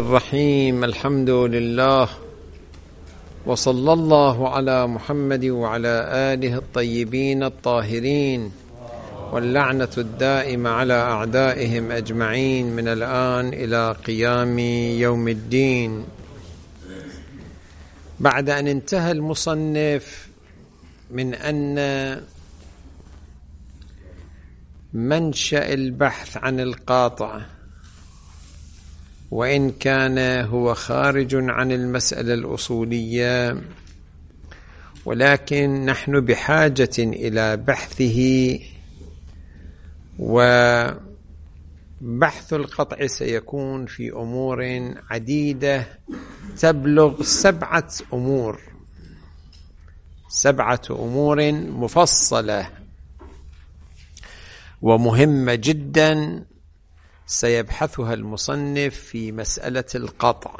الرحيم. الحمد لله، وصلى الله على محمد وعلى آله الطيبين الطاهرين، واللعنة الدائمة على أعدائهم أجمعين من الآن إلى قيام يوم الدين. بعد أن انتهى المصنف من أن منشأ البحث عن القاطع، وإن كان هو خارج عن المسألة الأصولية، ولكن نحن بحاجة إلى بحثه، وبحث القطع سيكون في أمور عديدة تبلغ 7 أمور، 7 أمور مفصلة ومهمة جدا سيبحثها المصنف في مسألة القطع.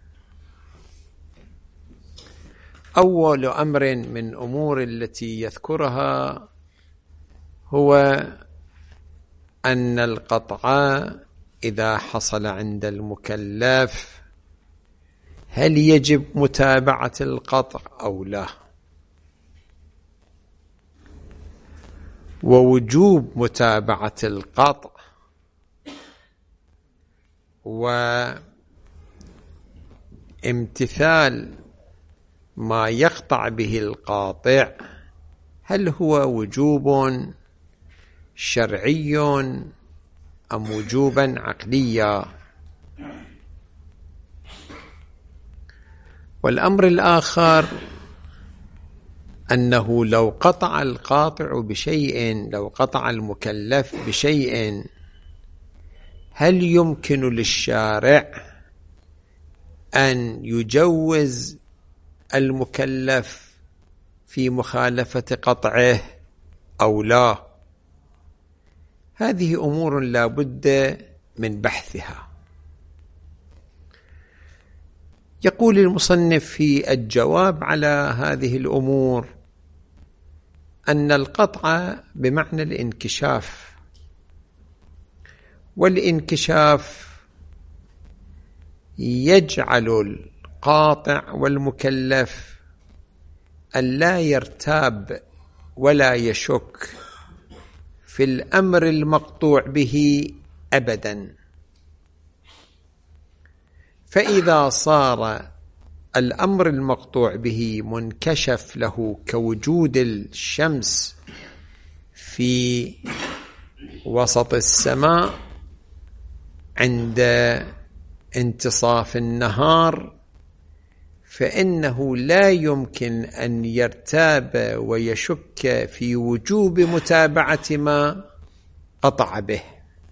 أول أمر من أمور التي يذكرها هو أن القطع إذا حصل عند المكلف هل يجب متابعة القطع أو لا، ووجوب متابعة القطع وامتثال ما يقطع به القاطع هل هو وجوب شرعي أم وجوبا عقليا. والأمر الآخر أنه لو قطع القاطع بشيء، لو قطع المكلف بشيء، هل يمكن للشارع أن يجوز المكلف في مخالفة قطعه أو لا؟ هذه أمور لا بد من بحثها. يقول المصنف في الجواب على هذه الأمور أن القطع بمعنى الانكشاف، والانكشاف يجعل القاطع والمكلف ألا يرتاب ولا يشك في الأمر المقطوع به أبدا. فإذا صار الأمر المقطوع به منكشف له كوجود الشمس في وسط السماء عند انتصاف النهار، فإنه لا يمكن أن يرتاب ويشك في وجوب متابعة ما قطع به.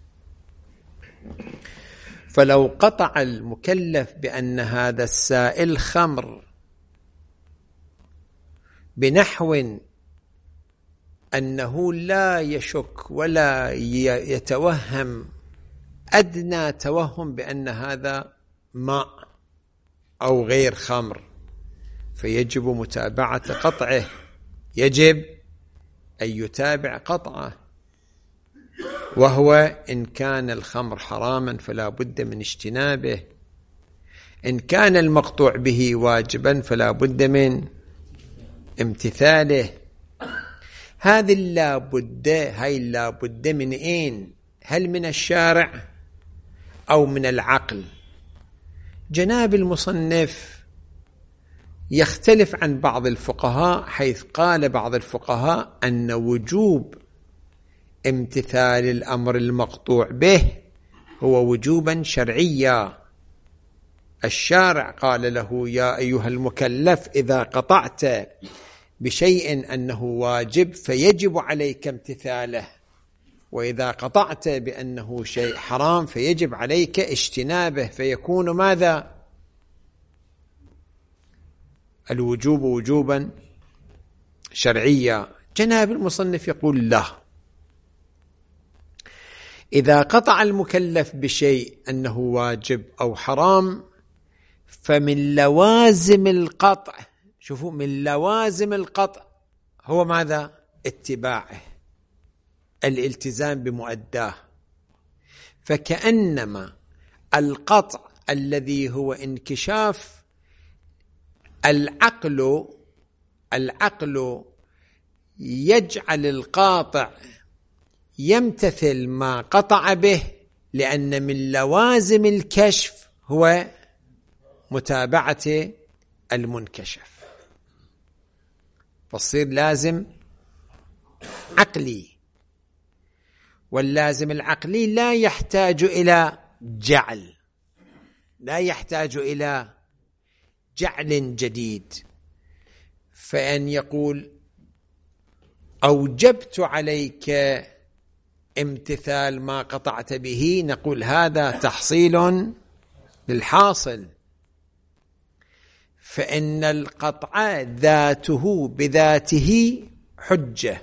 فلو قطع المكلف بأن هذا السائل خمر بنحو أنه لا يشك ولا يتوهم أدنى توهم بأن هذا ماء أو غير خمر، فيجب متابعة قطعه، يجب أن يتابع قطعه. وهو إن كان الخمر حراما فلا بد من اجتنابه، إن كان المقطوع به واجبا فلا بد من امتثاله. هذه اللا بد من أين؟ هل من الشارع أو من العقل؟ جناب المصنف يختلف عن بعض الفقهاء، حيث قال بعض الفقهاء أن وجوب امتثال الأمر المقطوع به هو وجوبا شرعيا. الشارع قال له: يا أيها المكلف، إذا قطعت بشيء أنه واجب فيجب عليك امتثاله، وإذا قطعت بأنه شيء حرام فيجب عليك اجتنابه، فيكون ماذا؟ الوجوب وجوبا شرعيا. جناب المصنف يقول: لا، إذا قطع المكلف بشيء أنه واجب أو حرام فمن لوازم القطع، شوفوا، من لوازم القطع هو ماذا؟ اتباعه، الالتزام بمؤداه. فكأنما القطع الذي هو انكشاف العقل يجعل القاطع يمتثل ما قطع به، لأن من لوازم الكشف هو متابعة المنكشف، فالصير لازم عقلي، واللازم العقلي لا يحتاج إلى جعل، لا يحتاج إلى جعل جديد. فأن يقول أوجبت عليك امتثال ما قطعت به، نقول هذا تحصيل للحاصل، فإن القطع ذاته بذاته حجة،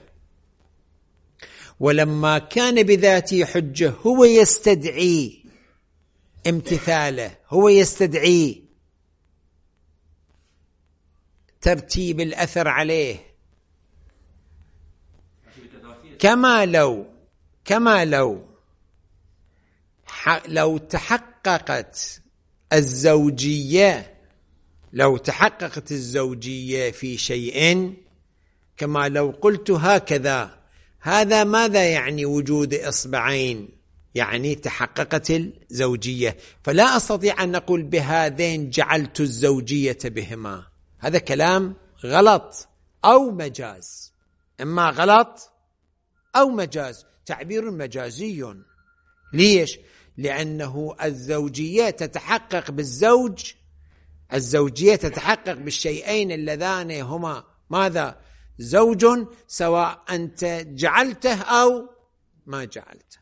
ولما كان بذاته حجة هو يستدعي امتثاله، هو يستدعي ترتيب الأثر عليه، كما لو تحققت الزوجية في شيء، كما لو قلت هكذا، هذا ماذا يعني؟ وجود إصبعين، يعني تحققت الزوجية، فلا أستطيع أن نقول بهذين جعلت الزوجية بهما، هذا كلام غلط أو مجاز، إما غلط أو مجاز، تعبير مجازي. ليش؟ لأنه الزوجية تتحقق بالزوج، الزوجية تتحقق بالشيئين اللذان هما ماذا؟ زوج، سواء أنت جعلته أو ما جعلته.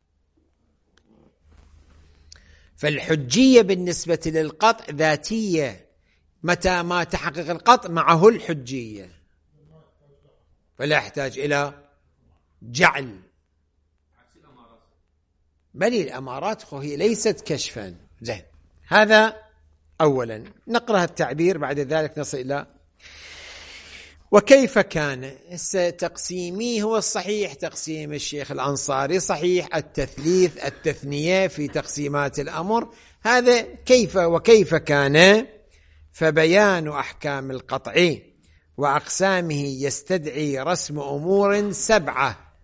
فالحجية بالنسبة للقطع ذاتية، متى ما تحقق القطع معه الحجية، فلا يحتاج إلى جعل. بل الأمارات هي ليست كشفا. زين، هذا أولا. نقرأ التعبير بعد ذلك نصل إلى وكيف كان. تقسيمي هو الصحيح، تقسيم الشيخ الأنصاري صحيح، التثليث التثنية في تقسيمات الأمر، هذا كيف وكيف كان. فبيان أحكام القطع وأقسامه يستدعي رسم أمور سبعة.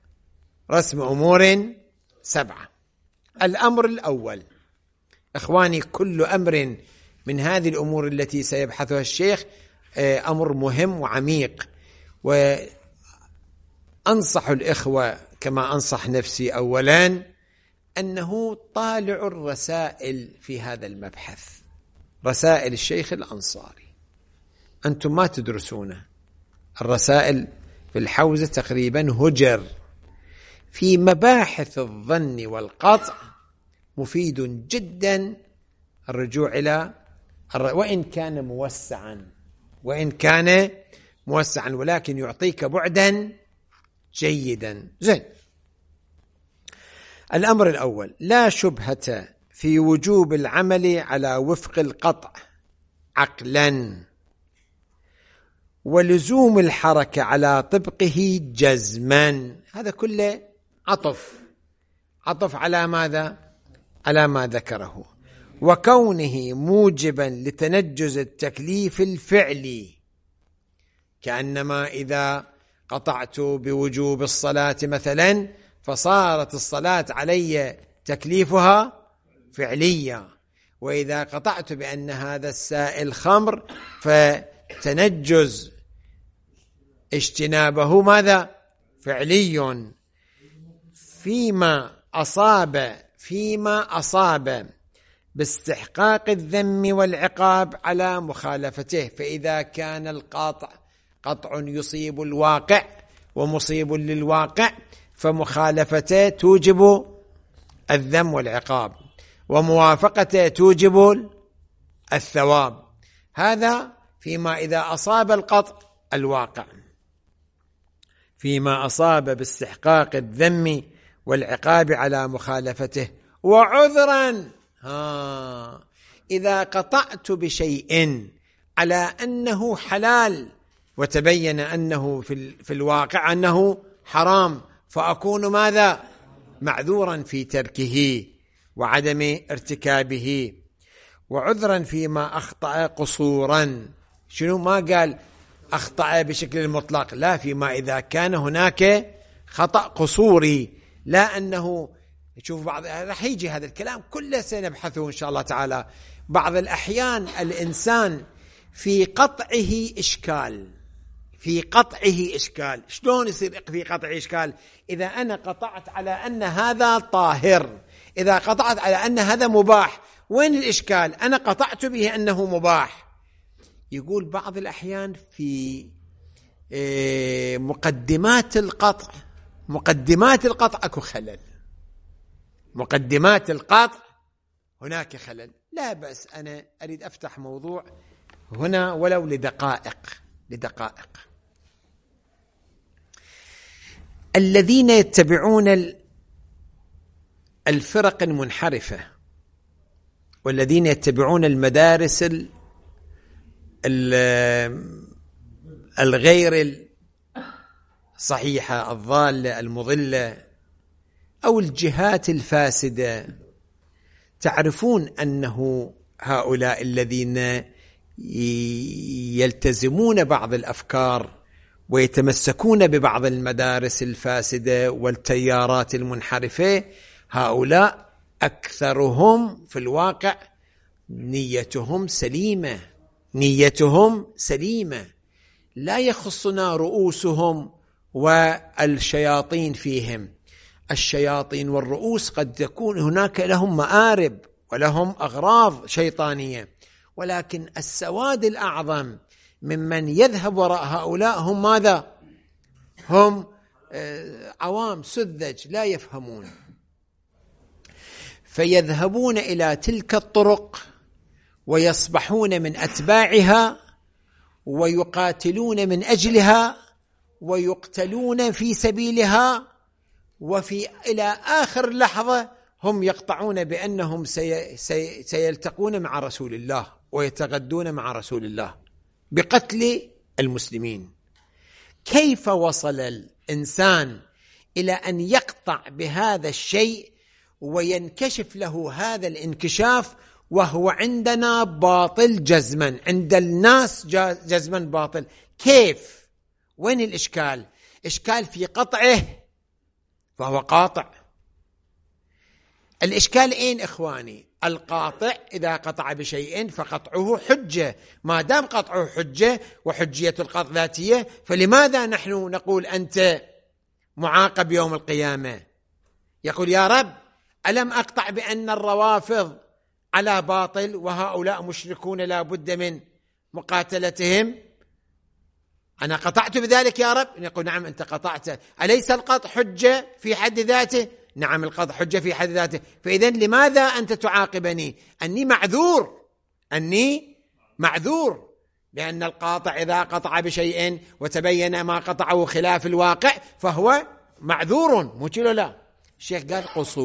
الأمر الأول، إخواني، كل أمر من هذه الأمور التي سيبحثها الشيخ أمر مهم وعميق، وأنصح الإخوة كما أنصح نفسي أولا أنه طالع الرسائل في هذا المبحث، رسائل الشيخ الأنصاري، أنتم ما تدرسونه. الرسائل في الحوزة تقريبا هجر في مباحث الظن والقطع، مفيد جدا الرجوع إلى وإن كان موسعا ولكن يعطيك بعدا جيدا. زين، الأمر الأول، لا شبهة في وجوب العمل على وفق القطع عقلا، ولزوم الحركة على طبقه جزما. هذا كله عطف على ماذا؟ على ما ذكره. وكونه موجبا لتنجز التكليف الفعلي، كأنما إذا قطعت بوجوب الصلاة مثلا فصارت الصلاة علي تكليفها فعليا، وإذا قطعت بأن هذا السائل خمر فتنجز اجتنابه ماذا؟ فعلي. فيما أصاب باستحقاق الذم والعقاب على مخالفته، فإذا كان القاطع قطع يصيب الواقع ومصيب للواقع، فمخالفته توجب الذم والعقاب، وموافقته توجب الثواب. هذا فيما إذا أصاب القطع الواقع، فيما أصاب باستحقاق الذم والعقاب على مخالفته. وعذرا، إذا قطعت بشيء على أنه حلال وتبين أنه في الواقع أنه حرام، فأكون ماذا؟ معذورا في تركه وعدم ارتكابه. وعذرا فيما أخطأ قصورا. شنو؟ ما قال أخطأ بشكل مطلق، لا، فيما إذا كان هناك خطأ قصوري، لا أنه شوف بعض رح يجي هذا الكلام كله سنبحثه إن شاء الله تعالى. بعض الأحيان الإنسان في قطعه إشكال، في قطعه إشكال. شلون يصير في قطعه إشكال؟ إذا أنا قطعت على أن هذا طاهر، إذا قطعت على أن هذا مباح، وين الإشكال؟ أنا قطعت به أنه مباح. يقول بعض الأحيان في مقدمات القطع، مقدمات القطع أكو خلل، مقدمات القطع هناك خلل. لا بأس، أنا أريد أفتح موضوع هنا ولو لدقائق. الذين يتبعون الفرق المنحرفة والذين يتبعون المدارس الغير الصحيحة، الضالة، المضلة، أو الجهات الفاسدة، تعرفون أنه هؤلاء الذين يلتزمون بعض الأفكار ويتمسكون ببعض المدارس الفاسدة والتيارات المنحرفة، هؤلاء أكثرهم في الواقع نيتهم سليمة، نيتهم سليمة. لا يخصنا رؤوسهم والشياطين فيهم. الشياطين والرؤوس قد تكون هناك لهم مآرب ولهم أغراض شيطانية، ولكن السواد الأعظم ممن يذهب وراء هؤلاء هم ماذا؟ هم عوام سذج لا يفهمون، فيذهبون إلى تلك الطرق ويصبحون من أتباعها ويقاتلون من أجلها ويقتلون في سبيلها، إلى آخر لحظة هم يقطعون بأنهم سيلتقون مع رسول الله ويتغدون مع رسول الله بقتل المسلمين. كيف وصل الإنسان إلى أن يقطع بهذا الشيء وينكشف له هذا الانكشاف وهو عندنا باطل جزما، عند الناس جزما باطل؟ كيف؟ وين الإشكال؟ إشكال في قطعه، فهو قاطع. الإشكال أين إخواني؟ القاطع إذا قطع بشيء فقطعه حجة، ما دام قطعه حجة وحجية القطع ذاتية، فلماذا نحن نقول أنت معاقب يوم القيامة؟ يقول يا رب ألم أقطع بأن الروافض على باطل وهؤلاء مشركون لا بد من مقاتلتهم؟ أنا قطعت بذلك يا رب؟ يقول نعم أنت قطعت. أليس القطع حجة في حد ذاته؟ نعم القطع حجة في حد ذاته. فإذن لماذا أنت تعاقبني؟ أني معذور، أني معذور، لأن القاطع إذا قطع بشيء وتبين ما قطعه خلاف الواقع فهو معذور، مو كيلو لا. الشيخ قال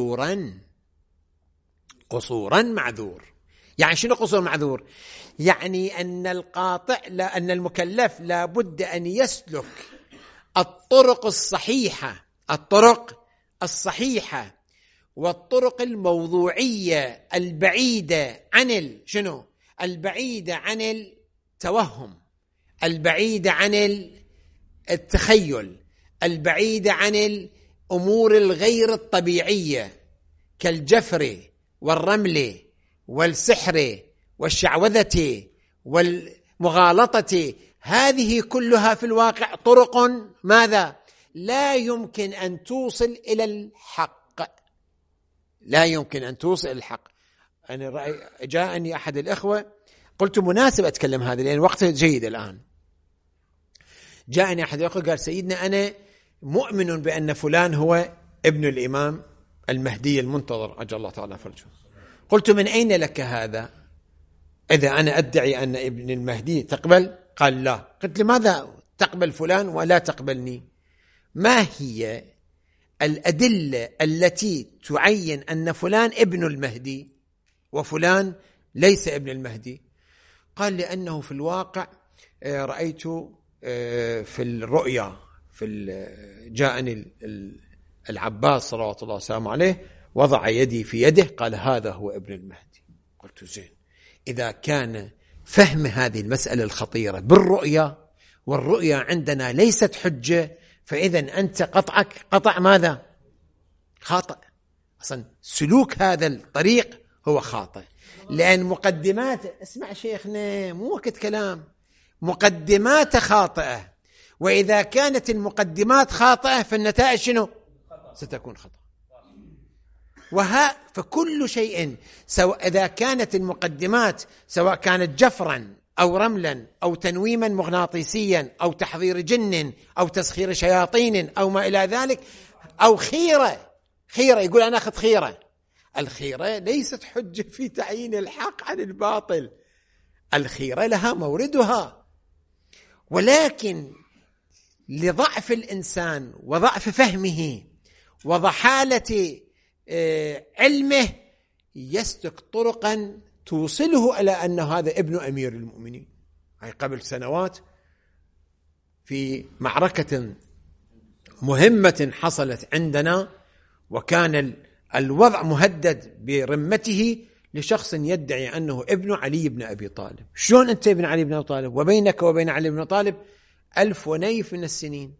قصورا معذور. يعني شنو قصور معذور؟ يعني أن القاطع أن المكلف لا بد أن يسلك الطرق الصحيحة، الطرق الصحيحة والطرق الموضوعية البعيدة عن شنو؟ البعيدة عن التوهم، البعيدة عن التخيل، البعيدة عن الأمور الغير الطبيعية كالجفر والرمل والسحر والشعوذة والمغالطة. هذه كلها في الواقع طرق ماذا؟ لا يمكن أن توصل إلى الحق، لا يمكن أن توصل إلى الحق. أنا جاءني أحد الإخوة، قلت مناسب أتكلم هذا لأن وقته جيد الآن. جاءني أحد الإخوة قال سيدنا أنا مؤمن بأن فلان هو ابن الإمام المهدي المنتظر عجل الله تعالى فرجه. قلت من أين لك هذا؟ إذا أنا أدعي أن ابن المهدي تقبل؟ قال لا. قلت لماذا تقبل فلان ولا تقبلني؟ ما هي الأدلة التي تعين أن فلان ابن المهدي وفلان ليس ابن المهدي؟ قال لأنه في الواقع رأيت في الرؤيا جاءني العباس صلوات الله وسلامه عليه وضع يدي في يده قال هذا هو ابن المهدي. قلت زين، إذا كان فهم هذه المسألة الخطيرة بالرؤية، والرؤية عندنا ليست حجة، فإذا أنت قطعك قطع ماذا؟ خاطئ. أصلا سلوك هذا الطريق هو خاطئ، لأن مقدمات، اسمع شيخنا مو وقت كلام، مقدمات خاطئة، وإذا كانت المقدمات خاطئة فالنتائج شنو؟ ستكون خطأ. فكل شيء سواء إذا كانت المقدمات سواء كانت جفرا أو رملا أو تنويما مغناطيسيا أو تحضير جن أو تسخير شياطين أو ما إلى ذلك، أو خيرة يقول أنا أخذ خيرة، الخيرة ليست حجة في تعيين الحق عن الباطل، الخيرة لها موردها، ولكن لضعف الإنسان وضعف فهمه وضحالة علمه يسلك طرقا توصله إلى أن هذا ابن أمير المؤمنين. أي قبل سنوات في معركة مهمة حصلت عندنا، وكان الوضع مهدد برمته لشخص يدعي أنه ابن علي بن أبي طالب. شلون أنت ابن علي بن أبي طالب وبينك وبين علي بن أبي طالب 1000 ونيف من السنين؟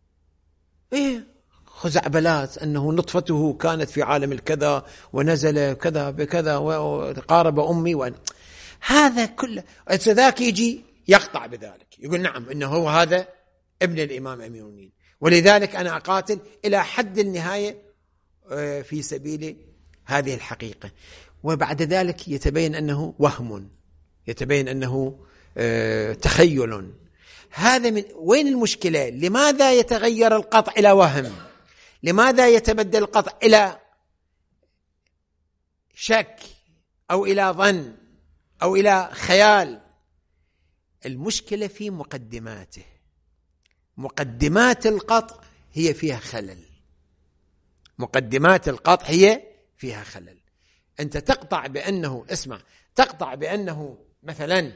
خزعبلات أنه نطفته كانت في عالم الكذا ونزل كذا بكذا وقارب أمي هذا كله. ذاك يجي يقطع بذلك، يقول نعم إنه هو هذا ابن الإمام أمير المؤمنين، ولذلك أنا أقاتل إلى حد النهاية في سبيل هذه الحقيقة. وبعد ذلك يتبين أنه وهم، يتبين أنه تخيل. هذا من وين المشكلة؟ لماذا يتغير القطع إلى وهم؟ لماذا يتبدل القطع إلى شك أو إلى ظن أو إلى خيال؟ المشكلة في مقدماته. مقدمات القطع هي فيها خلل، مقدمات القطع هي فيها خلل. أنت تقطع بأنه، اسمع، تقطع بأنه مثلا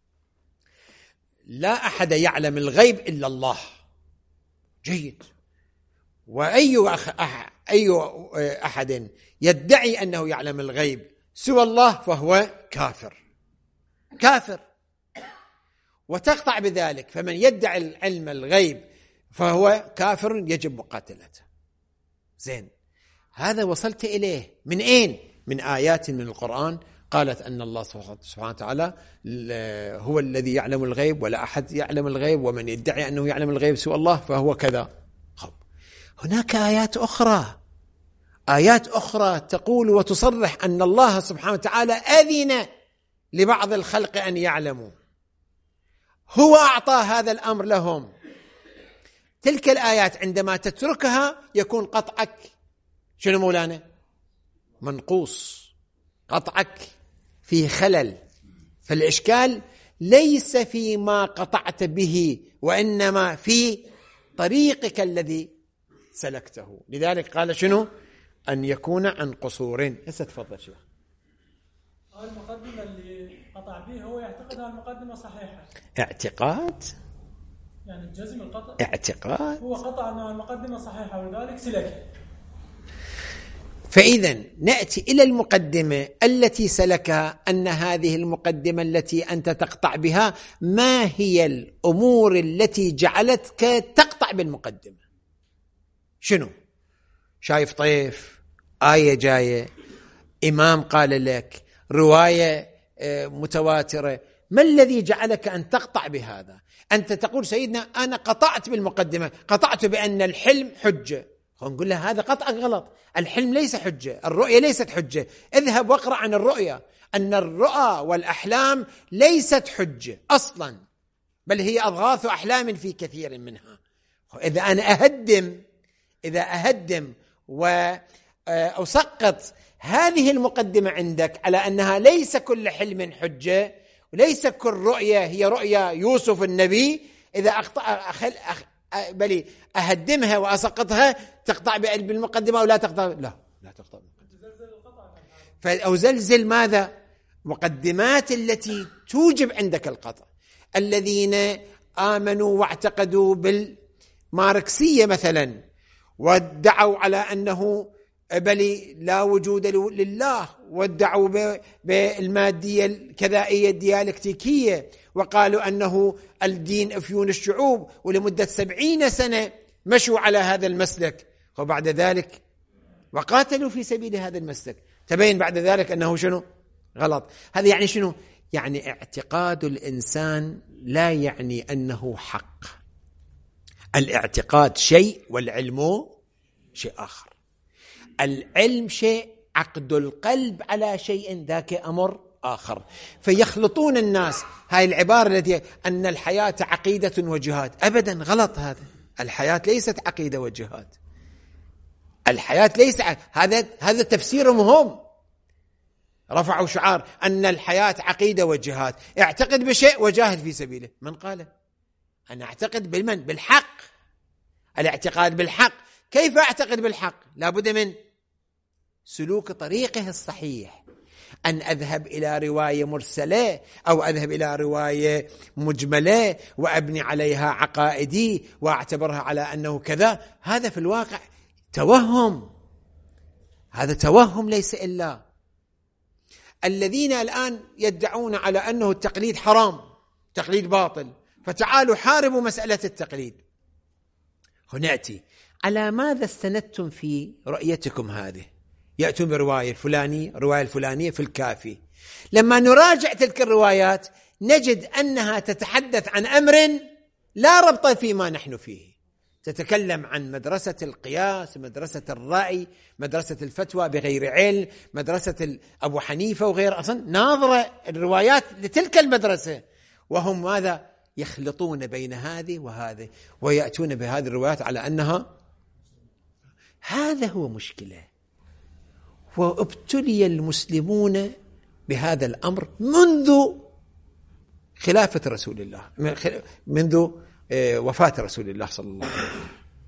لا أحد يعلم الغيب إلا الله، جيد، وأي أحد يدعي أنه يعلم الغيب سوى الله فهو كافر. وتقطع بذلك فمن يدعي علم الغيب فهو كافر يجب مقاتلته. زين، هذا وصلت إليه من أين؟ من آيات من القرآن قالت أن الله سبحانه وتعالى هو الذي يعلم الغيب ولا أحد يعلم الغيب، ومن يدعي أنه يعلم الغيب سوى الله فهو كذا. هناك آيات أخرى تقول وتصرح أن الله سبحانه وتعالى أذن لبعض الخلق أن يعلموا، هو أعطى هذا الأمر لهم. تلك الآيات عندما تتركها يكون قطعك شنو مولانا؟ منقوص، قطعك فيه خلل. فالإشكال ليس فيما قطعت به، وإنما في طريقك الذي سلكته. لذلك قال شنو؟ أن يكون عن قصور. هسه تفضل شيخ. المقدمة اللي قطع به هو يعتقدها المقدمة صحيحة. اعتقاد؟ يعني الجزم القطع. اعتقاد. هو قطع أن المقدمة صحيحة ولذلك سلك. فإذا نأتي إلى المقدمة التي سلكها، أن هذه المقدمة التي أنت تقطع بها ما هي الأمور التي جعلتك تقطع بالمقدمة؟ شنو؟ شايف طيف، آية جاية، إمام قال لك، رواية متواترة، ما الذي جعلك أن تقطع بهذا؟ أنت تقول سيدنا أنا قطعت بالمقدمة، قطعت بأن الحلم حجة. نقول له هذا قطعك غلط، الحلم ليس حجة، الرؤية ليست حجة. اذهب واقرأ عن الرؤية، أن الرؤى والأحلام ليست حجة أصلا، بل هي أضغاث أحلام في كثير منها. إذا أنا أهدم وأسقط هذه المقدمة عندك على أنها ليس كل حلم حجة وليس كل رؤية هي رؤية يوسف النبي، إذا بل أهدمها وأسقطها، تقطع بالمقدمة أو لا تقطع؟ لا تقطع بالمقدمة. أو زلزل ماذا؟ مقدمات التي توجب عندك القطع. الذين آمنوا واعتقدوا بالماركسية مثلا وادعوا على أنه بل لا وجود لله، وادعوا بالمادية الكذائية الديالكتيكية، وقالوا أنه الدين أفيون الشعوب، ولمدة 70 سنة مشوا على هذا المسلك، وبعد ذلك وقاتلوا في سبيل هذا المسلك، تبين بعد ذلك أنه شنو؟ غلط. هذا يعني شنو؟ يعني اعتقاد الإنسان لا يعني أنه حق. الاعتقاد شيء والعلم شيء آخر. العلم شيء، عقد القلب على شيء ذاك أمر آخر. فيخلطون الناس. هاي العبارة التي أن الحياة عقيدة وجهاد، أبدا غلط. هذا الحياة ليست عقيدة وجهاد. الحياة ليس هذا تفسير مهم. رفعوا شعار أن الحياة عقيدة وجهاد، اعتقد بشيء وجاهد في سبيله. من قال؟ أنا أعتقد بالحق. الاعتقاد بالحق. كيف أعتقد بالحق؟ لابد من سلوك طريقه الصحيح. أن أذهب إلى رواية مرسلة أو أذهب إلى رواية مجملة وأبني عليها عقائدي وأعتبرها على أنه كذا، هذا في الواقع توهم. هذا توهم ليس إلا. الذين الآن يدعون على أنه التقليد حرام، تقليد باطل، فتعالوا حاربوا مسألة التقليد. هنأتي على ماذا استندتم في رؤيتكم هذه؟ يأتون برواية الفلانية، رواية الفلانية في الكافي. لما نراجع تلك الروايات نجد أنها تتحدث عن أمر لا ربط فيما نحن فيه. تتكلم عن مدرسة القياس، مدرسة الرأي، مدرسة الفتوى بغير علم، مدرسة أبو حنيفة وغير. أصلا ناظرة الروايات لتلك المدرسة، وهم ماذا؟ يخلطون بين هذه وهذه ويأتون بهذه الروايات على أنها. هذا هو مشكلة. وابتلي المسلمون بهذا الأمر منذ خلافة رسول الله، منذ وفاة رسول الله صلى الله عليه وسلم.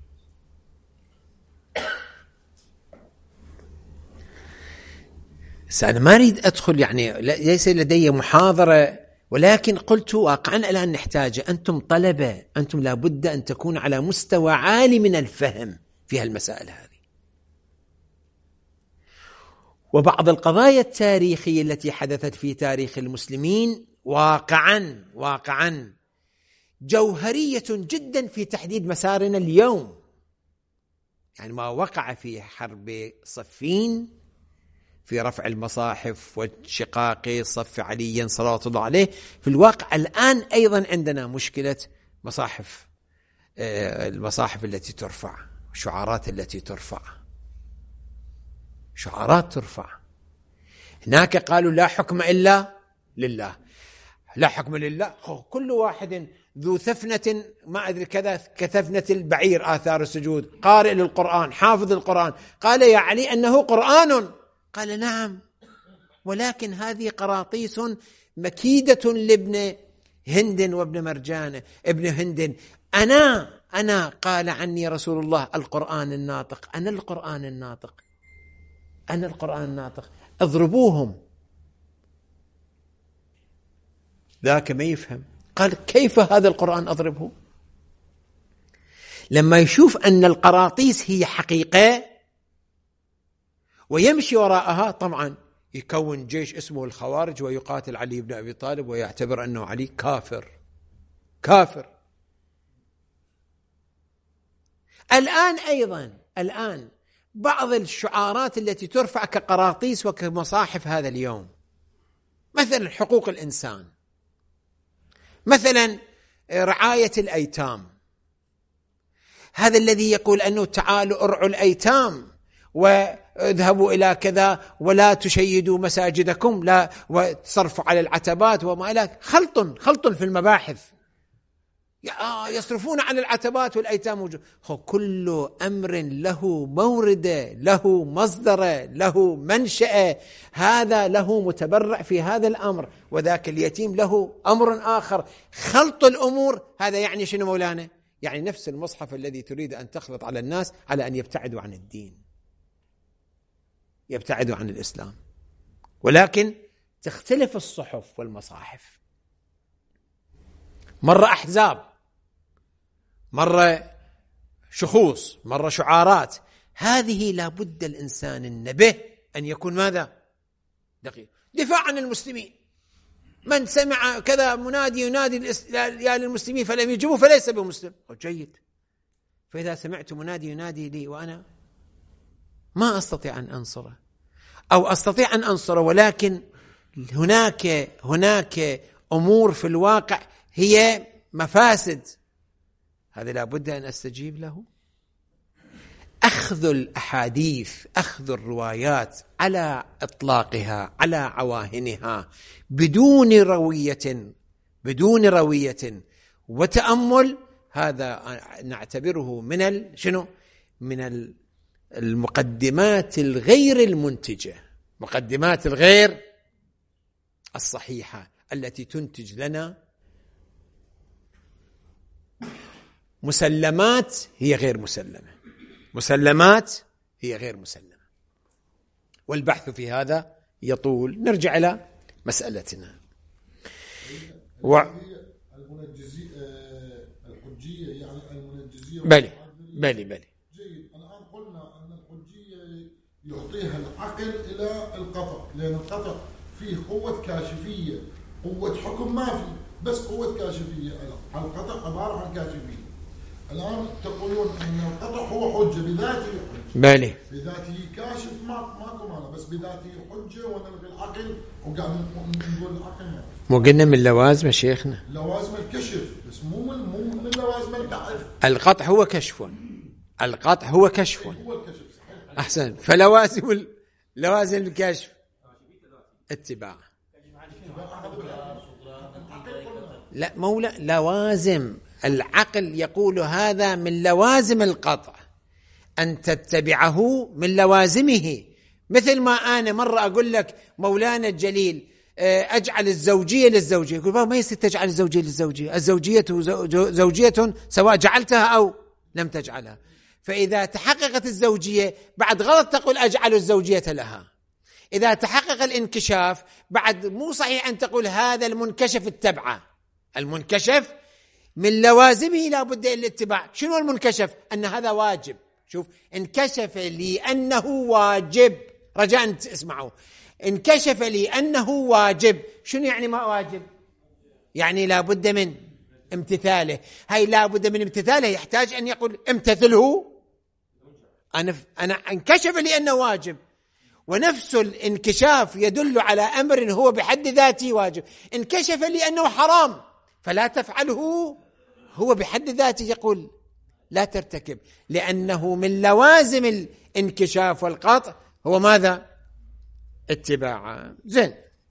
أنا ما أريد أدخل، يعني ليس لدي محاضرة، ولكن قلت واقعا الآن نحتاج. أنتم طلبة، أنتم لابد أن تكونوا على مستوى عالي من الفهم في هالمسائل هذه. وبعض القضايا التاريخية التي حدثت في تاريخ المسلمين واقعا جوهرية جدا في تحديد مسارنا اليوم. يعني ما وقع في حرب صفين، في رفع المصاحف وانشقاق صف علي صلوات الله عليه، في الواقع الآن أيضا عندنا مشكلة مصاحف، المصاحف التي ترفع، الشعارات التي ترفع، شعارات ترفع. هناك قالوا لا حكم إلا لله، لا حكم لله. كل واحد ذو ثفنة ما أدري كذا كثفنة البعير آثار السجود، قارئ للقرآن، حافظ القرآن. قال يا علي أنه قرآن. قال نعم، ولكن هذه قراطيس مكيدة لابن هند وابن مرجان ابن هند. أنا قال عني رسول الله القرآن الناطق، أنا القرآن الناطق، أنا القرآن الناطق. اضربوهم. ذاك ما يفهم، قال كيف هذا القرآن أضربه؟ لما يشوف أن القراطيس هي حقيقة ويمشي وراءها، طبعا يكون جيش اسمه الخوارج ويقاتل علي بن أبي طالب ويعتبر أنه علي كافر. الآن أيضا بعض الشعارات التي ترفع كقراطيس وكمصاحف هذا اليوم، مثلا حقوق الإنسان، مثلا رعاية الأيتام. هذا الذي يقول أنه تعالوا ارعوا الأيتام واذهبوا إلى كذا ولا تشيدوا مساجدكم، لا وتصرفوا على العتبات وما إلى. خلط في المباحث. يصرفون على العتبات والأيتام. كل أمر له مورد، له مصدر، له منشأ. هذا له متبرع في هذا الأمر، وذاك اليتيم له أمر آخر. خلط الأمور هذا يعني شنو مولانا؟ يعني نفس المصحف الذي تريد أن تخلط على الناس على أن يبتعدوا عن الدين، يبتعدوا عن الإسلام. ولكن تختلف الصحف والمصاحف، مرة أحزاب، مرة شخوص، مرة شعارات. هذه لابد الإنسان النبه أن يكون ماذا؟ دقيق. دفاع عن المسلمين، من سمع كذا منادي ينادي يا للمسلمين فلم يجيبوا فليس بمسلم. جيد، فإذا سمعت منادي ينادي لي وأنا ما أستطيع أن أنصره، أو أستطيع أن أنصره ولكن هناك أمور في الواقع هي مفاسد، هذا لابد أن أستجيب له. أخذ الأحاديث، أخذ الروايات على إطلاقها، على عواهنها، بدون روية وتأمل، هذا نعتبره من المقدمات الغير المنتجة، مقدمات الغير الصحيحة التي تنتج لنا مسلمات هي غير مسلمة، مسلمات هي غير مسلمة. والبحث في هذا يطول. نرجع إلى مسألتنا. الحجية يعني المنجزية. بلي جيد. الآن قلنا أن الحجية يعطيها العقل إلى القطع، لأن القطع فيه قوة كاشفية، قوة حكم ما في، بس قوة كاشفية. القطع عبارة عن كاشفية. الآن تقولون أن القطع هو حجة بذاته، بلي بذاته كاشف، ماكو معنى، بس بذاته حجة، ونلغي العقل وقاعد نقول العقل مو قلنا من لوازم شيخنا لوازم الكشف، بس مو من لوازم البحث. القطع هو كشف، القطع هو كشف، صحيح. أحسن. فلوازم الكشف اتباع. لا مولا لوازم العقل يقول هذا من لوازم القطع، أن تتبعه من لوازمه. مثل ما أنا مرة أقول لك مولانا الجليل أجعل الزوجية للزوجية، يقول بابا ما يصير تجعل الزوجية للزوجية، الزوجية زوجية سواء جعلتها أو لم تجعلها. فإذا تحققت الزوجية بعد غلط تقول أجعل الزوجية لها. إذا تحقق الانكشاف بعد مو صحيح أن تقول هذا المنكشف اتبعه. المنكشف من لوازمه لا بد إلا الاتباع. شنو المنكشف؟ أن هذا واجب. شوف، انكشف لي أنه واجب، رجاء اسمعوا، انكشف لي أنه واجب. شنو يعني ما واجب؟ يعني لا بد من امتثاله. هاي لا بد من امتثاله يحتاج أن يقول امتثله. أنا انكشف لي أنه واجب، ونفس الانكشاف يدل على أمر هو بحد ذاته واجب. انكشف لي أنه حرام فلا تفعله، هو بحد ذاته يقول لا ترتكب، لأنه من لوازم الانكشاف والقطع هو ماذا؟ اتباع. زين.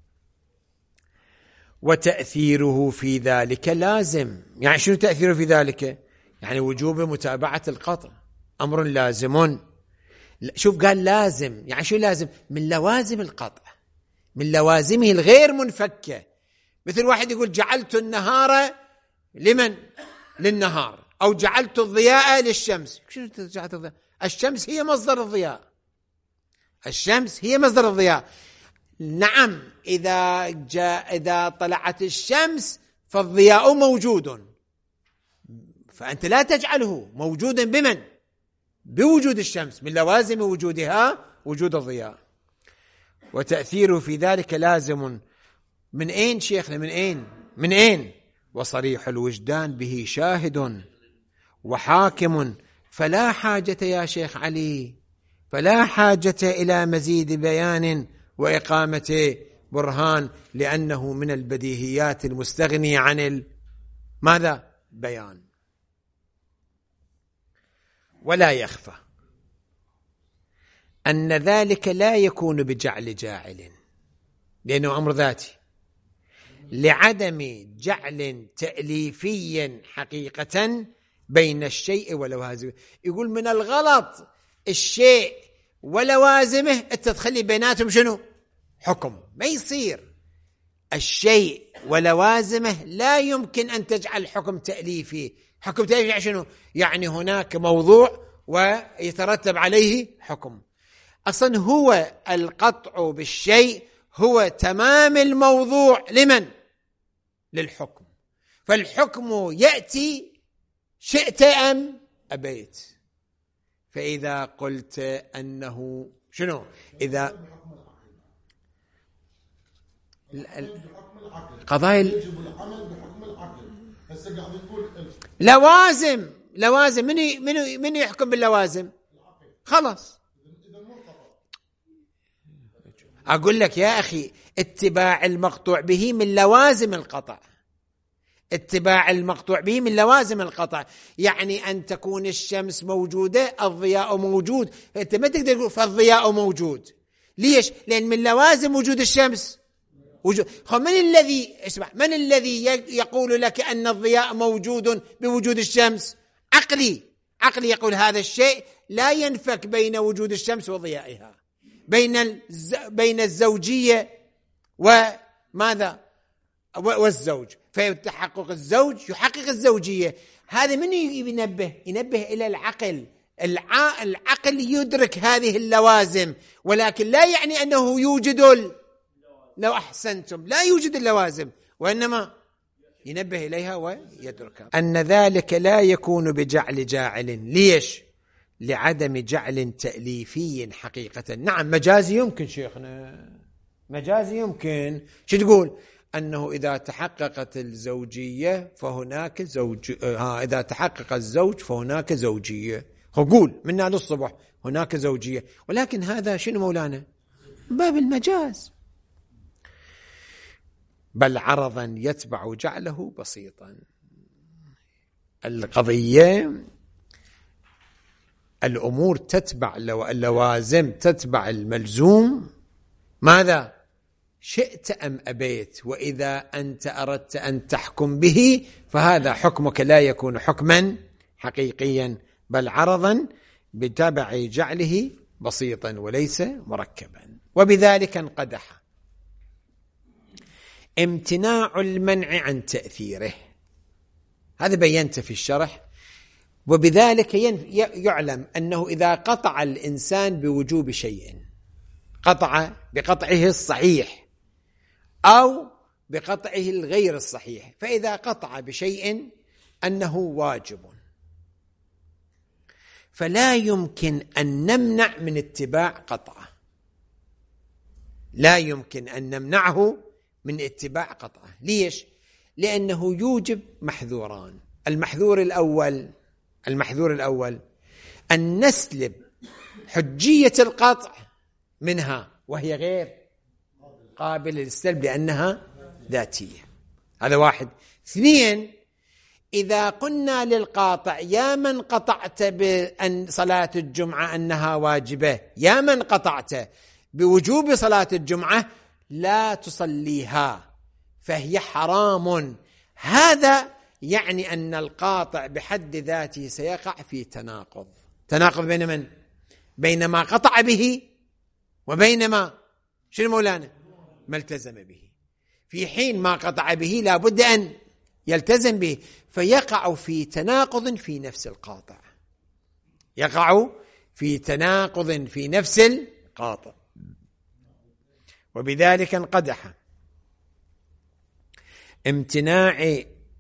وتأثيره في ذلك لازم. يعني شنو تأثيره في ذلك؟ يعني وجوب متابعة القطع أمر لازم. شوف قال لازم، يعني شو لازم؟ من لوازم القطع، من لوازمه الغير منفكة. مثل واحد يقول جعلت النهار لمن؟ للنهار، أو جعلت الضياء للشمس. شنو جعلت الضياء؟ الشمس هي مصدر الضياء، الشمس هي مصدر الضياء. نعم، إذا طلعت الشمس فالضياء موجود، فأنت لا تجعله موجودا بمن؟ بوجود الشمس. من لوازم وجودها وجود الضياء. وتأثيره في ذلك لازم. من أين شيخنا؟ من أين؟ وصريح الوجدان به شاهد وحاكم، فلا حاجة يا شيخ علي، فلا حاجة إلى مزيد بيان وإقامة برهان، لأنه من البديهيات المستغنية عن ماذا؟ بيان. ولا يخفى أن ذلك لا يكون بجعل جاعل، لأنه أمر ذاتي، لعدم جعل تأليفي حقيقة بين الشيء ولوازمه. يقول من الغلط الشيء ولوازمه أنت تخلي بيناتهم شنو؟ حكم. ما يصير. الشيء ولوازمه لا يمكن أن تجعل حكم تأليفي. حكم تأليفي يعني شنو؟ يعني هناك موضوع ويترتب عليه حكم. أصلا هو القطع بالشيء هو تمام الموضوع لمن؟ للحكم. فالحكم يأتي شئت أم أبيت. فإذا قلت أنه شنو إذا قضايا يجب العمل بحكم العقل. هسه قاعد نقول لوازم من يحكم باللوازم؟ خلاص أقول لك يا أخي اتباع المقطوع به من لوازم القطع. اتباع المقطوع به من لوازم القطع، يعني أن تكون الشمس موجودة الضياء موجود. أنت ما تقدر تقول فالضياء موجود. ليش؟ لأن من لوازم وجود الشمس وجود. من الذي يقول لك أن الضياء موجود بوجود الشمس؟ عقلي يقول هذا الشيء لا ينفك بين وجود الشمس وضيائها، بين الزوجية وماذا والزوج، فتحقق الزوج يحقق الزوجية. هذا من ينبه إلى العقل. العقل يدرك هذه اللوازم، ولكن لا يعني أنه يوجد لو أحسنتم لا يوجد اللوازم، وإنما ينبه إليها ويدركها. أن ذلك لا يكون بجعل جاعل. ليش؟ لعدم جعل تأليفي حقيقة. نعم مجازي يمكن شيخنا، مجازي يمكن. شو تقول؟ أنه إذا تحققت الزوجية فهناك إذا تحقق الزوج فهناك زوجية. قول منا للصبح هناك زوجية، ولكن هذا شنو مولانا؟ باب المجاز. بل عرضا يتبع جعله بسيطا. القضية الأمور تتبع اللوازم، تتبع الملزوم ماذا؟ شئت أم أبيت. وإذا أنت أردت أن تحكم به فهذا حكمك لا يكون حكما حقيقيا، بل عرضا بتبع جعله بسيطا وليس مركبا. وبذلك انقدح امتناع المنع عن تأثيره. هذا بينت في الشرح. وبذلك يعلم أنه إذا قطع الإنسان بوجوب شيء، قطع بقطعه الصحيح أو بقطعه الغير الصحيح، فإذا قطع بشيء أنه واجب فلا يمكن أن نمنع من اتباع قطعه، لا يمكن أن نمنعه من اتباع قطعه. ليش؟ لأنه يوجب محذوران. المحذور الأول أن نسلب حجية القطع منها، وهي غير قابلة للسلب لأنها ذاتية. هذا واحد. اثنين، إذا قلنا للقاطع يا من قطعت بأن صلاة الجمعة أنها واجبة، يا من قطعت بوجوب صلاة الجمعة لا تصليها فهي حرام، هذا يعني أن القاطع بحد ذاته سيقع في تناقض بين من؟ بين ما قطع به وبين شنو مولانا؟ ما التزم به. في حين ما قطع به لا بد أن يلتزم به، فيقع في تناقض في نفس القاطع، يقع في تناقض في نفس القاطع. وبذلك انقدح امتناع.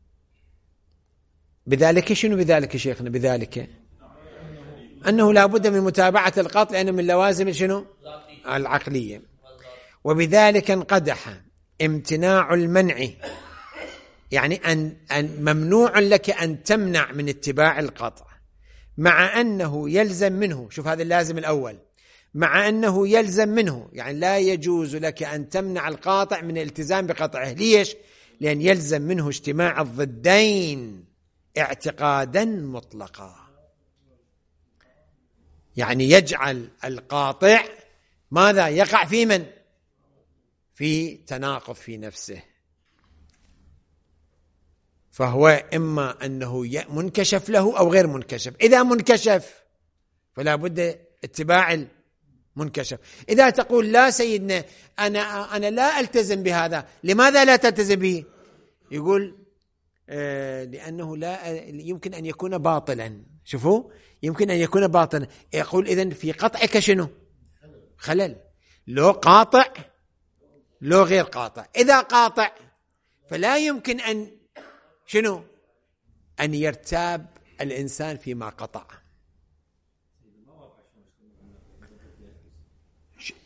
بذلك شنو بذلك شيخنا؟ بذلك أنه لا بد من متابعة القطع لأنه من لوازم شنو؟ العقلية. وبذلك انقدح امتناع المنع، يعني أن ممنوع لك أن تمنع من اتباع القطع، مع أنه يلزم منه. شوف هذا اللازم الأول، مع أنه يلزم منه، يعني لا يجوز لك أن تمنع القاطع من الالتزام بقطعه. ليش؟ لأن يلزم منه اجتماع الضدين اعتقادا مطلقا، يعني يجعل القاطع ماذا؟ يقع في من؟ في تناقض في نفسه. فهو إما أنه منكشف له أو غير منكشف. إذا منكشف فلا بد اتباع المنكشف. إذا تقول لا سيدنا أنا لا ألتزم بهذا، لماذا لا تلتزم به؟ يقول لأنه لا يمكن أن يكون باطلا. شوفوا، يمكن أن يكون باطلا. يقول إذن في قطعك شنو؟ خلل. لو قاطع لو غير قاطع. إذا قاطع فلا يمكن أن شنو؟ أن يرتاب الإنسان فيما قطع.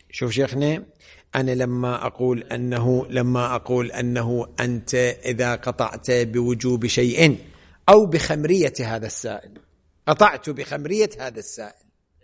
شوف شيخنا، أنا لما أقول أنه أنت إذا قطعت بوجوب شيء أو بخمرية هذا السائل، قطعت بخمرية هذا السائل،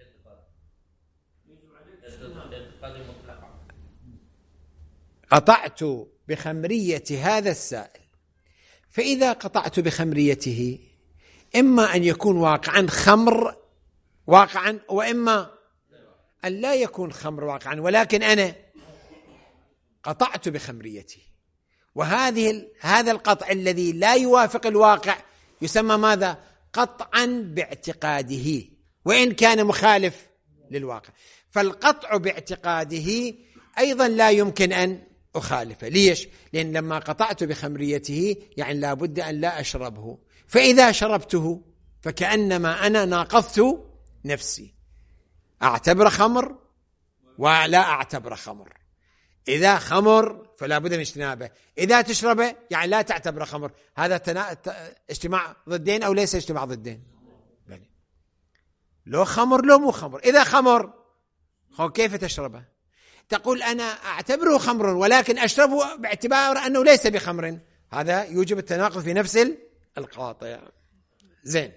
قطعت بخمرية هذا السائل، فإذا قطعت بخمريته إما أن يكون واقعا خمر واقعا، وإما أن لا يكون خمر واقعا، ولكن أنا قطعت بخمريته. هذا القطع الذي لا يوافق الواقع يسمى ماذا؟ قطعا باعتقاده، وإن كان مخالف للواقع. فالقطع باعتقاده أيضا لا يمكن أن أخالفه. ليش؟ لأن لما قطعت بخمريته يعني لا بد أن لا أشربه، فإذا شربته فكأنما أنا ناقضت نفسي، أعتبر خمر ولا أعتبر خمر. إذا خمر فلا بد من اجتنابه، إذا تشربه يعني لا تعتبر خمر. هذا اجتماع ضدين أو ليس اجتماع ضدين؟ بلي. لو خمر لو مو خمر. إذا خمر كيف تشربه؟ تقول أنا أعتبره خمر ولكن أشربه باعتبار أنه ليس بخمر، هذا يوجب التناقض في نفس القاطع. زين،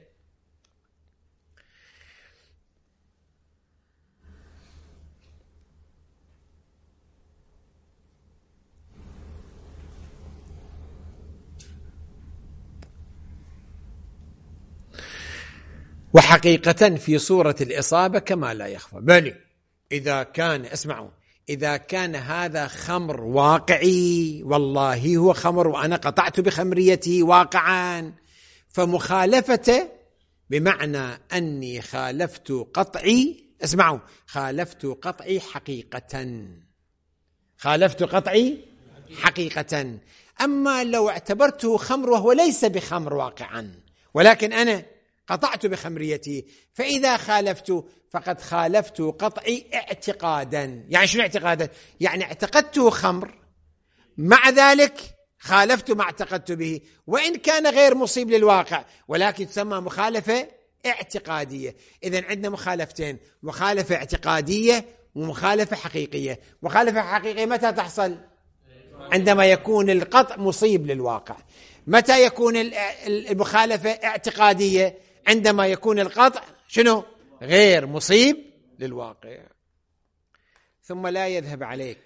وحقيقة في صورة الإصابة كما لا يخفى. بل إذا كان، اسمعوا، إذا كان هذا خمر واقعي، والله هو خمر وأنا قطعت بخمريته واقعا، فمخالفته بمعنى أني خالفت قطعي، اسمعوا، خالفت قطعي حقيقة، خالفت قطعي حقيقة. أما لو اعتبرته خمر وهو ليس بخمر واقعا ولكن أنا قطعت بخمريتي، فإذا خالفت فقد خالفت قطعي اعتقادا. يعني شنو اعتقادا؟ يعني اعتقدته خمر، مع ذلك خالفت ما اعتقدت به، وإن كان غير مصيب للواقع ولكن تسمى مخالفة اعتقادية. إذن عندنا مخالفتين، مخالفة اعتقادية ومخالفة حقيقية. مخالفة حقيقية متى تحصل؟ عندما يكون القطع مصيب للواقع. متى يكون المخالفة اعتقادية؟ عندما يكون القطع شنو؟ غير مصيب للواقع. ثم لا يذهب عليك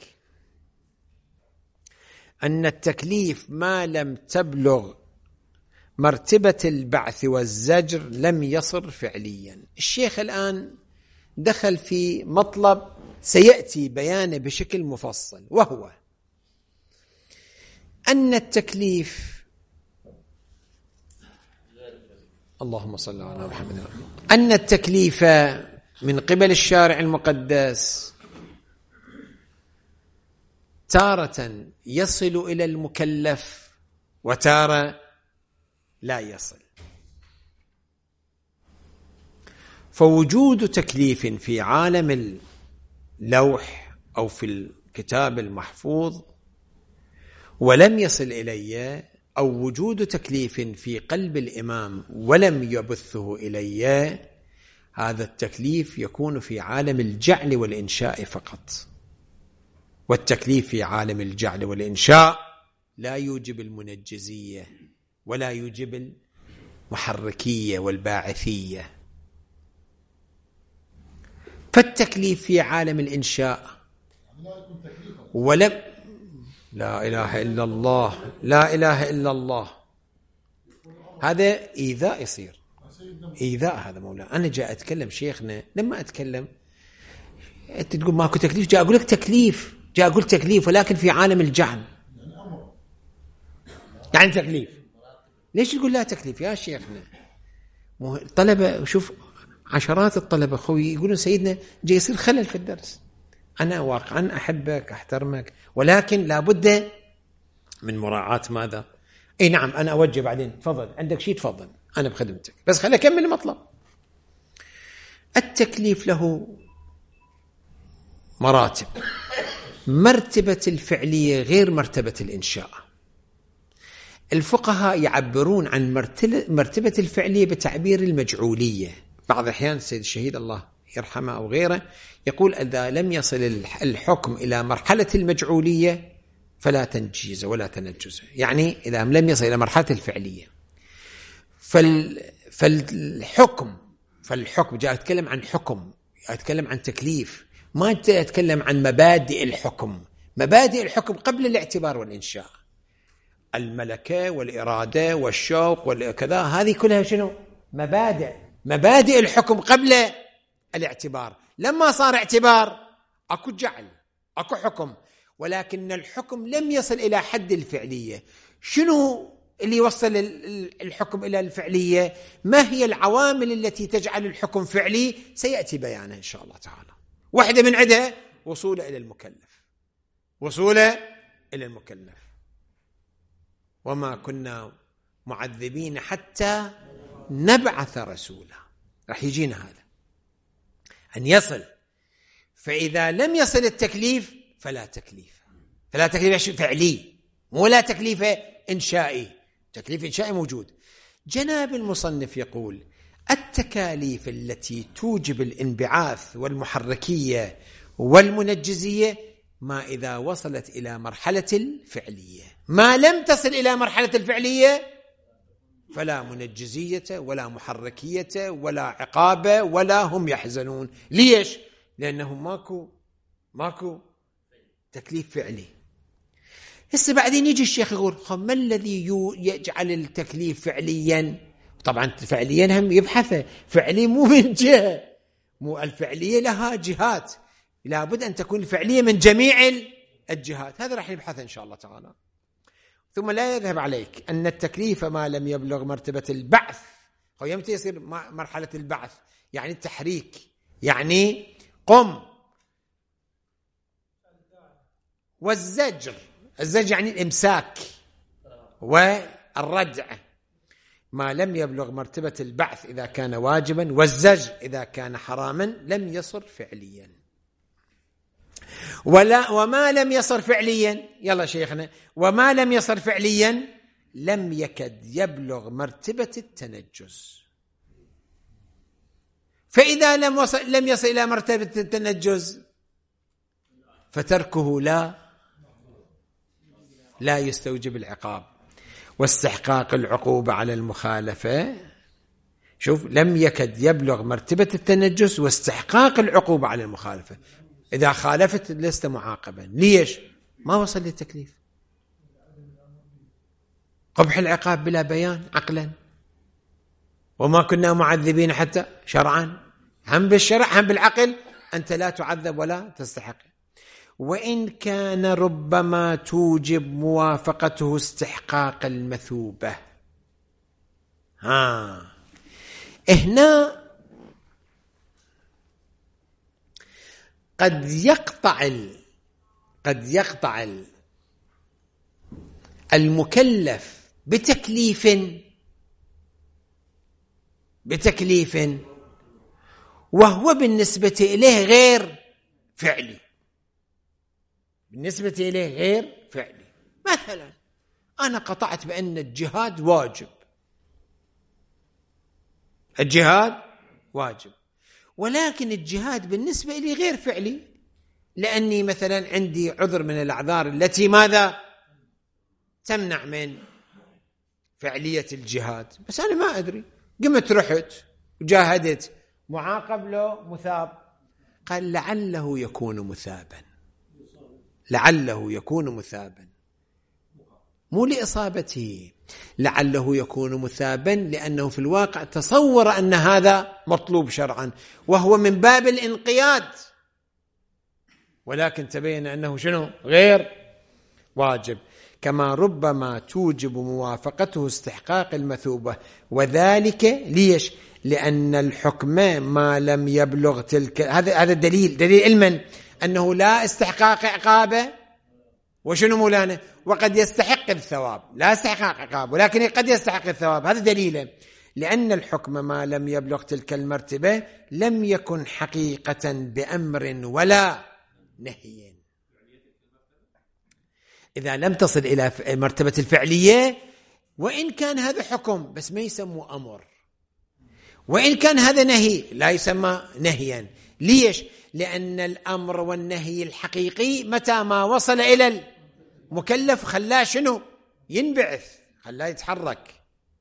أن التكليف ما لم تبلغ مرتبة البعث والزجر لم يصر فعليا. الشيخ الآن دخل في مطلب سيأتي بيانه بشكل مفصل، وهو أن التكليف، اللهم صل على محمد، أن التكليف من قبل الشارع المقدس تارة يصل إلى المكلف وتارة لا يصل. فوجود تكليف في عالم اللوح أو في الكتاب المحفوظ ولم يصل إلي، أو وجود تكليف في قلب الإمام ولم يبثه إلي، هذا التكليف يكون في عالم الجعل والإنشاء فقط. والتكليف في عالم الجعل والإنشاء لا يوجب المنجزية ولا يوجب المحركية والباعثية. فالتكليف في عالم الإنشاء ولم، لا إله إلا الله، لا إله إلا الله، هذا إيذاء يصير، إيذاء هذا مولانا. أنا جاء أتكلم شيخنا، لما أتكلم أنت تقول ماكو تكليف، جاء أقول لك تكليف، جاء أقول تكليف ولكن في عالم الجعل، يعني تكليف. ليش تقول لا تكليف يا شيخنا؟ الطلبة، شوف عشرات الطلبة خوي يقولون سيدنا جاي يصير خلل في الدرس. أنا واقعا أحبك أحترمك، ولكن لابد من مراعاة ماذا؟ أي نعم، أنا أوجه بعدين، تفضل عندك شيء تفضل، أنا بخدمتك، بس خلي أكمل المطلب. التكليف له مراتب، مرتبة الفعلية غير مرتبة الإنشاء. الفقهاء يعبرون عن مرتبة الفعلية بتعبير المجعولية. بعض الأحيان السيد الشهيد الله يرحمه أو غيره، يقول إذا لم يصل الحكم إلى مرحلة المجعولية فلا تنجيز ولا تنجز، يعني إذا لم يصل إلى مرحلة الفعلية. فالحكم جاء أتكلم عن حكم، أتكلم عن تكليف، ما أتكلم عن مبادئ الحكم. مبادئ الحكم قبل الاعتبار والإنشاء، الملكة والإرادة والشوق والكذا، هذه كلها شنو؟ مبادئ الحكم قبل الاعتبار. لما صار اعتبار أكو جعل، أكو حكم، ولكن الحكم لم يصل إلى حد الفعلية. شنو اللي يوصل الحكم إلى الفعلية؟ ما هي العوامل التي تجعل الحكم فعلي؟ سيأتي بيانه إن شاء الله تعالى. واحدة من عدها وصوله إلى المكلف. وما كنا معذبين حتى نبعث رسولا، راح يجينا هذا أن يصل. فإذا لم يصل التكليف فلا تكليف فعلي، مو لا تكليف إنشائي. تكليف إنشائي موجود. جناب المصنف يقول التكاليف التي توجب الانبعاث والمحركية والمنجزية ما إذا وصلت إلى مرحلة الفعلية. ما لم تصل إلى مرحلة الفعلية فلا منجزية ولا محركية ولا عقابة ولا هم يحزنون. ليش؟ لأنهم ماكو تكليف فعلي. هسه بعدين يجي الشيخ يقول ما الذي يجعل التكليف فعليا؟ طبعا فعليا هم يبحثه، فعلي مو من جهة، مو الفعلية لها جهات، لابد أن تكون الفعلية من جميع الجهات. هذا راح نبحث إن شاء الله تعالى. ثم لا يذهب عليك أن التكليف ما لم يبلغ مرتبة البعث. هو يمتى يصير مرحلة البعث؟ يعني التحريك، يعني قم. والزجر، الزجر يعني الإمساك والردع. ما لم يبلغ مرتبة البعث إذا كان واجبا، والزجر إذا كان حراما لم يصر فعليا. وما لم يصر فعليا، يلا شيخنا، وما لم يصر فعليا لم يكد يبلغ مرتبة التنجز. فإذا لم يصل إلى مرتبة التنجز فتركه لا يستوجب العقاب واستحقاق العقوبة على المخالفة. شوف، لم يكد يبلغ مرتبة التنجس واستحقاق العقوبة على المخالفة. إذا خالفت لست معاقبا. ليش؟ ما وصل للتكليف. قبح العقاب بلا بيان عقلا. وما كنا معذبين حتى شرعا، هم بالشرع هم بالعقل أنت لا تعذب ولا تستحق. وإن كان ربما توجب موافقته استحقاق المثوبة. هنا قد يقطع المكلف بتكليف وهو بالنسبة إليه غير فعلي. بالنسبة إليه غير فعلي. مثلا أنا قطعت بأن الجهاد واجب، الجهاد واجب، ولكن الجهاد بالنسبة لي غير فعلي، لأني مثلا عندي عذر من الأعذار التي ماذا تمنع من فعلية الجهاد. بس أنا ما أدري، قمت رحت وجاهدت، معاقب له مثاب. قال لعله يكون مثابا، لعله يكون مثابا، مو لإصابته، لعله يكون مثابا لأنه في الواقع تصور أن هذا مطلوب شرعا وهو من باب الانقياد، ولكن تبين أنه شنو غير واجب. كما ربما توجب موافقته استحقاق المثوبة، وذلك ليش؟ لأن الحكم ما لم يبلغ تلك، هذا دليل علما أنه لا استحقاق عقابه، وشنو مولانا؟ وقد يستحق الثواب، لا استحقاق عقاب ولكن قد يستحق الثواب. هذا دليله، لأن الحكم ما لم يبلغ تلك المرتبة لم يكن حقيقة بأمر ولا نهي. إذا لم تصل إلى مرتبة الفعلية، وإن كان هذا حكم بس ما يسمى أمر، وإن كان هذا نهي لا يسمى نهيا، ليش؟ لأن الأمر والنهي الحقيقي متى ما وصل إلى المكلف خلاه شنو؟ ينبعث، خلاه يتحرك.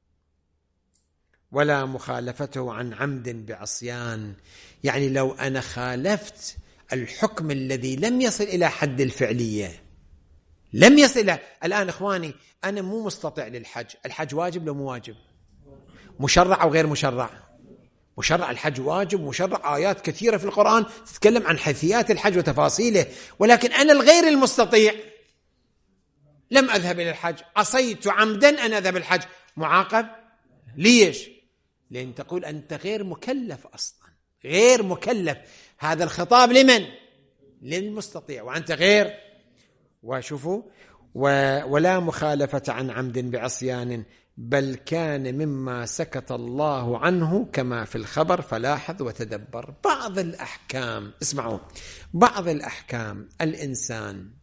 ولا مخالفته عن عمد بعصيان، يعني لو أنا خالفت الحكم الذي لم يصل إلى حد الفعلية، لم يصل الآن إخواني، أنا مو مستطيع للحج، الحج واجب لو مو واجب؟ مشرع أو غير مشرع؟ مشرع، الحج واجب مشرع، آيات كثيرة في القرآن تتكلم عن حيثيات الحج وتفاصيله، ولكن أنا الغير المستطيع لم أذهب إلى الحج، عصيت عمدا أن أذهب الحج، معاقب. ليش؟ لأن تقول أنت غير مكلف أصلا، غير مكلف، هذا الخطاب لمن؟ للمستطيع، وأنت غير. وشوفوا، ولا مخالفة عن عمد بعصيان، بل كان مما سكت الله عنه كما في الخبر. فلاحظ وتدبر. بعض الأحكام، اسمعوا، بعض الأحكام الإنسان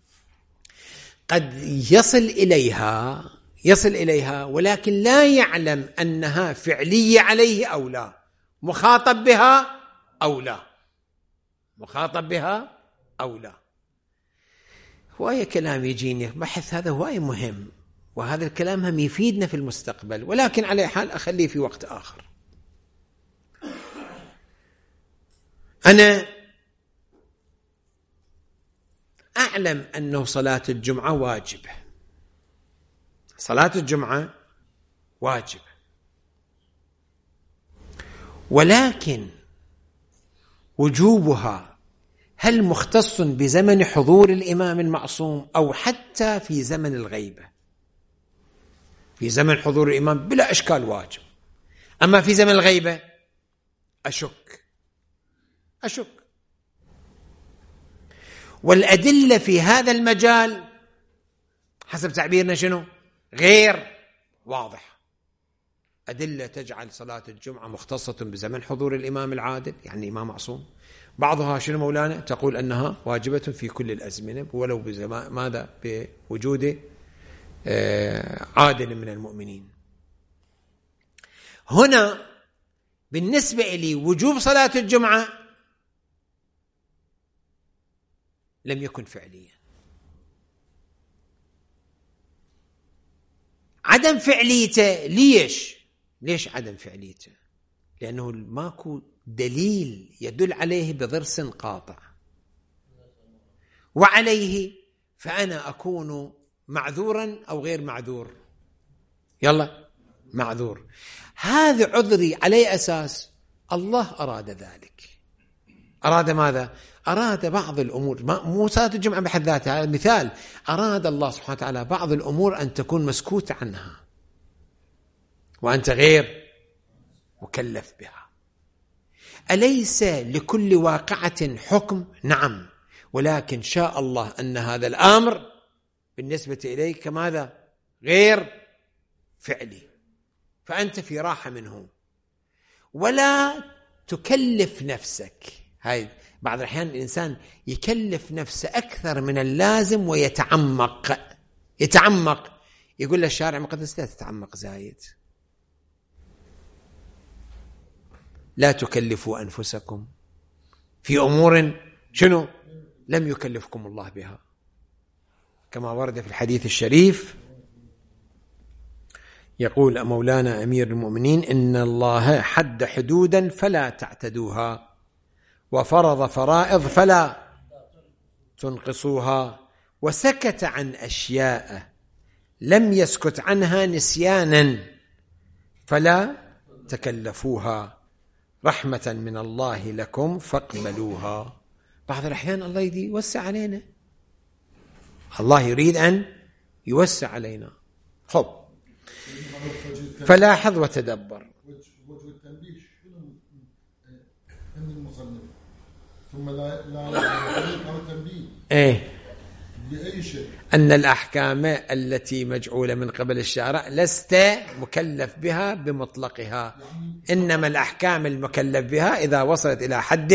قد يصل إليها ولكن لا يعلم أنها فعلية عليه أو لا، مخاطب بها أو لا، مخاطب بها أو لا. هواية كلام يجيني بحث، هذا هواية مهم، وهذا الكلام هم يفيدنا في المستقبل، ولكن على حال أخليه في وقت آخر. أنا أعلم أنه صلاة الجمعة واجبة، صلاة الجمعة واجبة، ولكن وجوبها هل مختص بزمن حضور الإمام المعصوم أو حتى في زمن الغيبة؟ في زمن حضور الإمام بلا إشكال واجب، أما في زمن الغيبة أشك. والأدلة في هذا المجال حسب تعبيرنا شنو؟ غير واضح. أدلة تجعل صلاة الجمعة مختصة بزمن حضور الإمام العادل، يعني إمام معصوم. بعضها شنو مولانا؟ تقول أنها واجبة في كل الأزمنة ولو بزمان ماذا؟ بوجود عادل من المؤمنين. هنا بالنسبة لي وجوب صلاة الجمعة لم يكن فعليا. عدم فعليته ليش عدم فعليته؟ لأنه ماكو دليل يدل عليه بضرس قاطع، وعليه فأنا أكون معذورا أو غير معذور؟ يلا معذور. هذا عذري على أساس الله أراد ذلك. أراد ماذا؟ أراد بعض الأمور، مو صلاة الجمعة بحد ذاتها، هذا مثال. أراد الله سبحانه وتعالى بعض الأمور أن تكون مسكوت عنها وأنت غير مكلف بها. أليس لكل واقعة حكم؟ نعم، ولكن شاء الله أن هذا الأمر بالنسبة إليك ماذا؟ غير فعلي، فأنت في راحة منه. ولا تكلف نفسك. هاي بعض الأحيان الإنسان يكلف نفسه أكثر من اللازم ويتعمق، يقول للشارع المقدس لا تتعمق زايد، لا تكلفوا أنفسكم في أمور شنو؟ لم يكلفكم الله بها، كما ورد في الحديث الشريف يقول مولانا أمير المؤمنين: إن الله حد حدودا فلا تعتدوها، وفرض فرائض فلا تنقصوها، وسكت عن أشياء لم يسكت عنها نسيانا فلا تكلفوها، رحمة من الله لكم فاقبلوها. بعض الأحيان الله يوسع علينا، الله يريد أن يوسع علينا. خب، فلاحظ وتدبر. وجه التنبيه شنو من المصنف؟ ثم لا تنبيه بأي شيء؟ أن الأحكام التي مجعولة من قبل الشارع لست مكلف بها بمطلقها، إنما الأحكام المكلف بها إذا وصلت إلى حد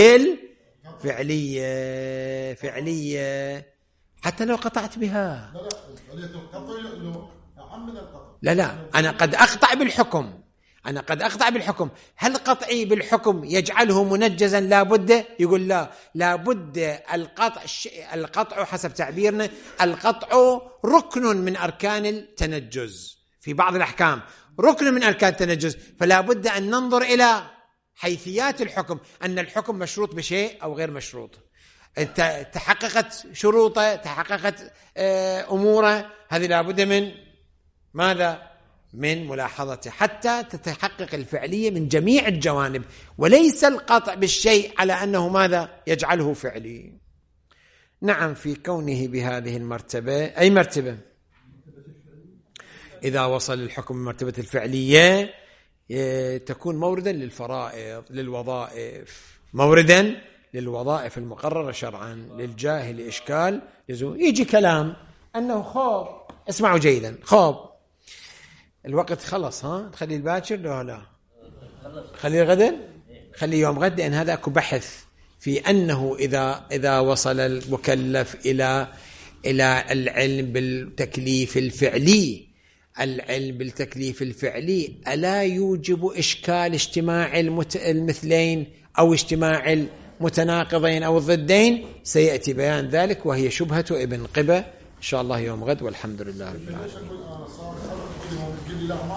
فعلية حتى لو قطعت بها. لا أعم من القطع. لا أنا قد أقطع بالحكم، أنا قد أقطع بالحكم، هل قطعي بالحكم يجعله منجزا؟ لا بد، يقول لا، لا بد القطع حسب تعبيرنا القطع ركن من أركان التنجز في بعض الأحكام، ركن من أركان التنجز، فلا بد أن ننظر إلى حيثيات الحكم، أن الحكم مشروط بشيء أو غير مشروط، تحققت شروطه، تحققت أموره، هذه لا بد من ماذا؟ من ملاحظته حتى تتحقق الفعلية من جميع الجوانب، وليس القطع بالشيء على أنه ماذا؟ يجعله فعلي. نعم، في كونه بهذه المرتبة، أي مرتبة؟ إذا وصل الحكم مرتبة الفعلية تكون موردا للفرائض، للوظائف، موردا للوظائف المقررة شرعا، للجاهل إشكال يجي كلام أنه خوب، اسمعوا جيدا، خوب الوقت خلص، نخلي الباكر لا خلي غدا، خلي يوم غد، لأن هذا أكو بحث في أنه إذا وصل المكلف إلى العلم بالتكليف الفعلي، العلم بالتكليف الفعلي ألا يوجب إشكال اجتماع المثلين أو اجتماع المتناقضين أو الضدين؟ سيأتي بيان ذلك، وهي شبهة ابن قبة إن شاء الله يوم غد، والحمد لله رب العالمين.